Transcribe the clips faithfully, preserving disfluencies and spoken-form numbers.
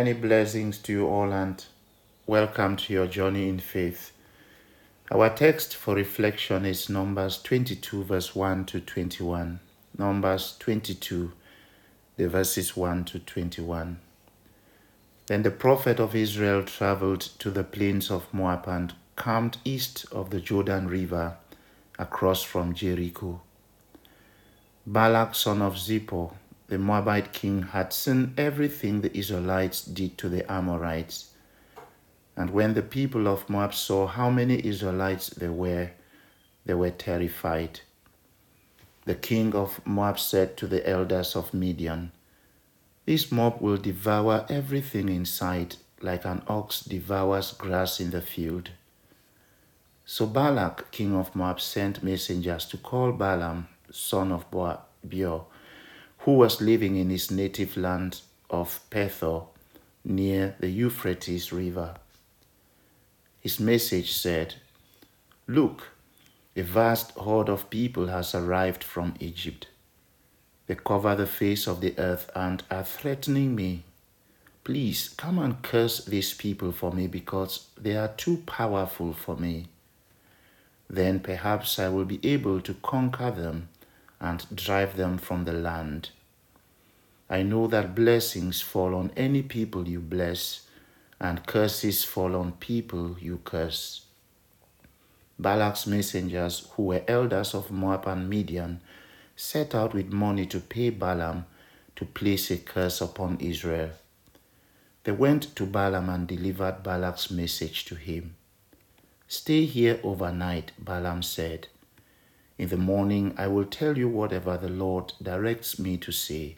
Many blessings to you all and welcome to your journey in faith. Our text for reflection is Numbers twenty-two, verse one to twenty-one. Numbers twenty-two, the verses one to twenty-one. Then the prophet of Israel traveled to the plains of Moab and camped east of the Jordan River across from Jericho. Balak, son of Zippor, the Moabite king, had seen everything the Israelites did to the Amorites. And when the people of Moab saw how many Israelites there were, they were terrified. The king of Moab said to the elders of Midian, "This mob will devour everything in sight, like an ox devours grass in the field." So Balak, king of Moab, sent messengers to call Balaam, son of Beor, who was living in his native land of Pethor, near the Euphrates River. His message said, "Look, a vast horde of people has arrived from Egypt. They cover the face of the earth and are threatening me. Please come and curse these people for me because they are too powerful for me. Then perhaps I will be able to conquer them and drive them from the land. I know that blessings fall on any people you bless, and curses fall on people you curse." Balak's messengers, who were elders of Moab and Midian, set out with money to pay Balaam to place a curse upon Israel. They went to Balaam and delivered Balak's message to him. "Stay here overnight," Balaam said. "In the morning I will tell you whatever the Lord directs me to say."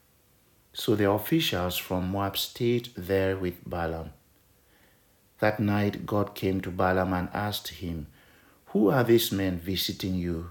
So the officials from Moab stayed there with Balaam. That night God came to Balaam and asked him, "Who are these men visiting you?"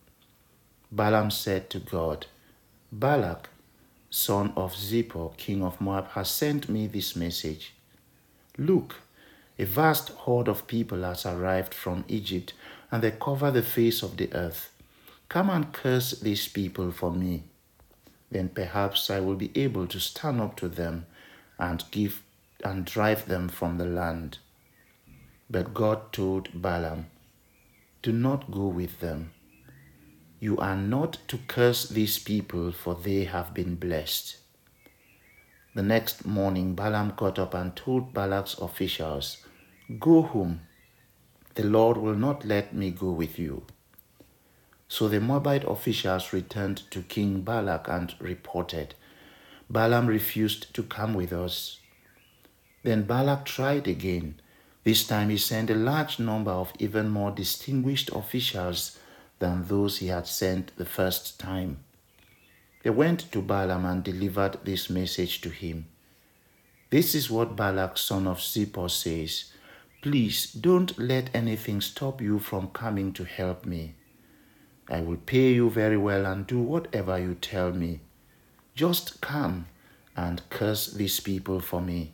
Balaam said to God, "Balak, son of Zippor, king of Moab, has sent me this message. Look, a vast horde of people has arrived from Egypt, and they cover the face of the earth. Come and curse these people for me. Then perhaps I will be able to stand up to them and give and drive them from the land." But God told Balaam, "Do not go with them. You are not to curse these people, for they have been blessed." The next morning Balaam got up and told Balak's officials, "Go home. The Lord will not let me go with you." So the Moabite officials returned to King Balak and reported, "Balaam refused to come with us." Then Balak tried again. This time he sent a large number of even more distinguished officials than those he had sent the first time. They went to Balaam and delivered this message to him. "This is what Balak, son of Zippor, says. Please don't let anything stop you from coming to help me. I will pay you very well and do whatever you tell me. Just come and curse these people for me."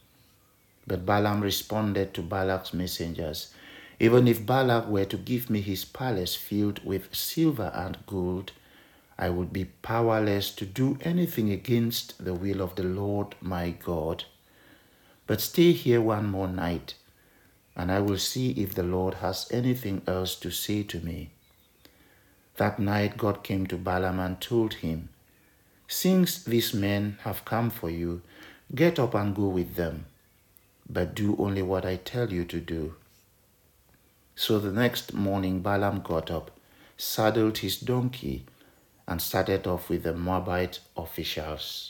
But Balaam responded to Balak's messengers, "Even if Balak were to give me his palace filled with silver and gold, I would be powerless to do anything against the will of the Lord my God. But stay here one more night, and I will see if the Lord has anything else to say to me." That night God came to Balaam and told him, "Since these men have come for you, get up and go with them, but do only what I tell you to do." So the next morning Balaam got up, saddled his donkey, and started off with the Moabite officials.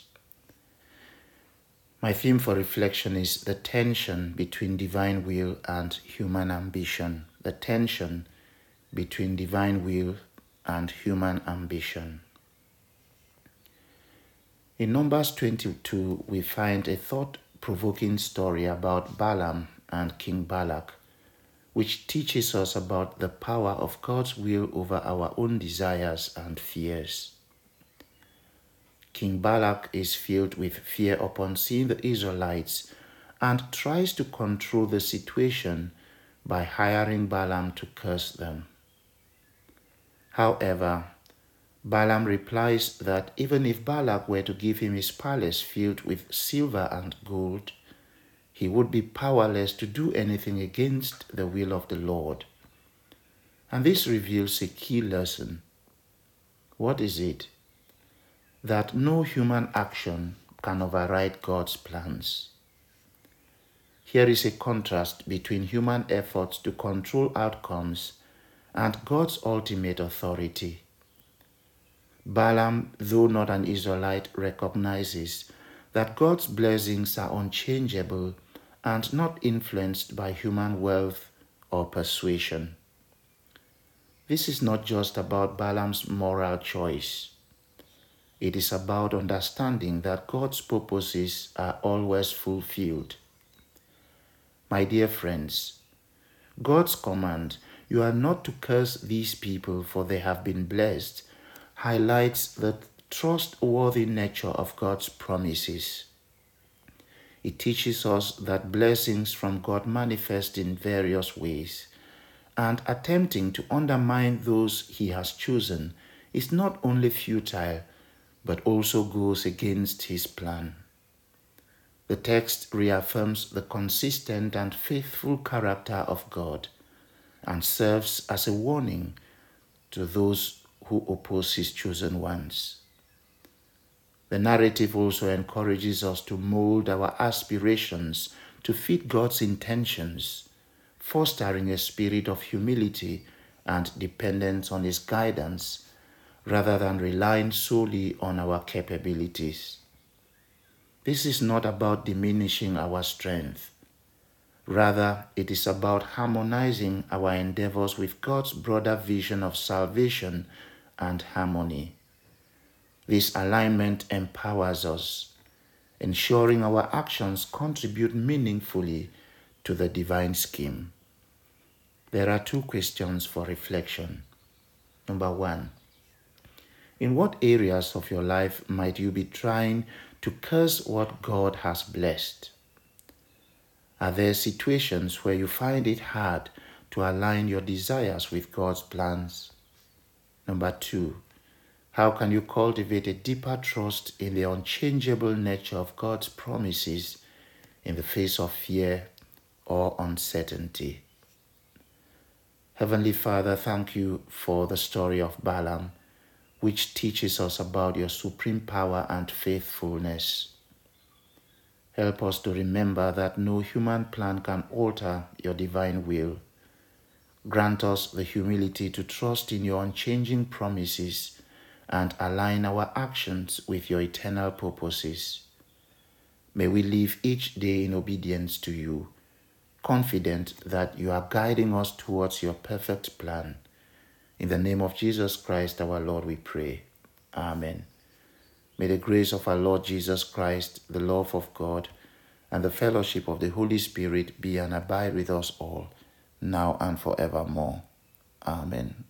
My theme for reflection is the tension between divine will and human ambition. The tension between divine will and human ambition. In Numbers twenty-two, we find a thought-provoking story about Balaam and King Balak, which teaches us about the power of God's will over our own desires and fears. King Balak is filled with fear upon seeing the Israelites and tries to control the situation by hiring Balaam to curse them. However, Balaam replies that even if Balak were to give him his palace filled with silver and gold, he would be powerless to do anything against the will of the Lord. And this reveals a key lesson. What is it? That no human action can override God's plans. Here is a contrast between human efforts to control outcomes and God's ultimate authority. Balaam, though not an Israelite, recognizes that God's blessings are unchangeable and not influenced by human wealth or persuasion. This is not just about Balaam's moral choice. It is about understanding that God's purposes are always fulfilled. My dear friends, God's command, "You are not to curse these people, for they have been blessed," highlights the trustworthy nature of God's promises. It teaches us that blessings from God manifest in various ways, and attempting to undermine those He has chosen is not only futile, but also goes against His plan. The text reaffirms the consistent and faithful character of God and serves as a warning to those who oppose His chosen ones. The narrative also encourages us to mold our aspirations to fit God's intentions, fostering a spirit of humility and dependence on His guidance, rather than relying solely on our capabilities. This is not about diminishing our strength. Rather, it is about harmonizing our endeavors with God's broader vision of salvation and harmony. This alignment empowers us, ensuring our actions contribute meaningfully to the divine scheme. There are two questions for reflection. Number one, in what areas of your life might you be trying to curse what God has blessed? Are there situations where you find it hard to align your desires with God's plans? Number two, how can you cultivate a deeper trust in the unchangeable nature of God's promises in the face of fear or uncertainty? Heavenly Father, thank you for the story of Balaam, which teaches us about your supreme power and faithfulness. Help us to remember that no human plan can alter your divine will. Grant us the humility to trust in your unchanging promises and align our actions with your eternal purposes. May we live each day in obedience to you, confident that you are guiding us towards your perfect plan. In the name of Jesus Christ, our Lord, we pray. Amen. May the grace of our Lord Jesus Christ, the love of God, and the fellowship of the Holy Spirit be and abide with us all, now and forevermore. Amen.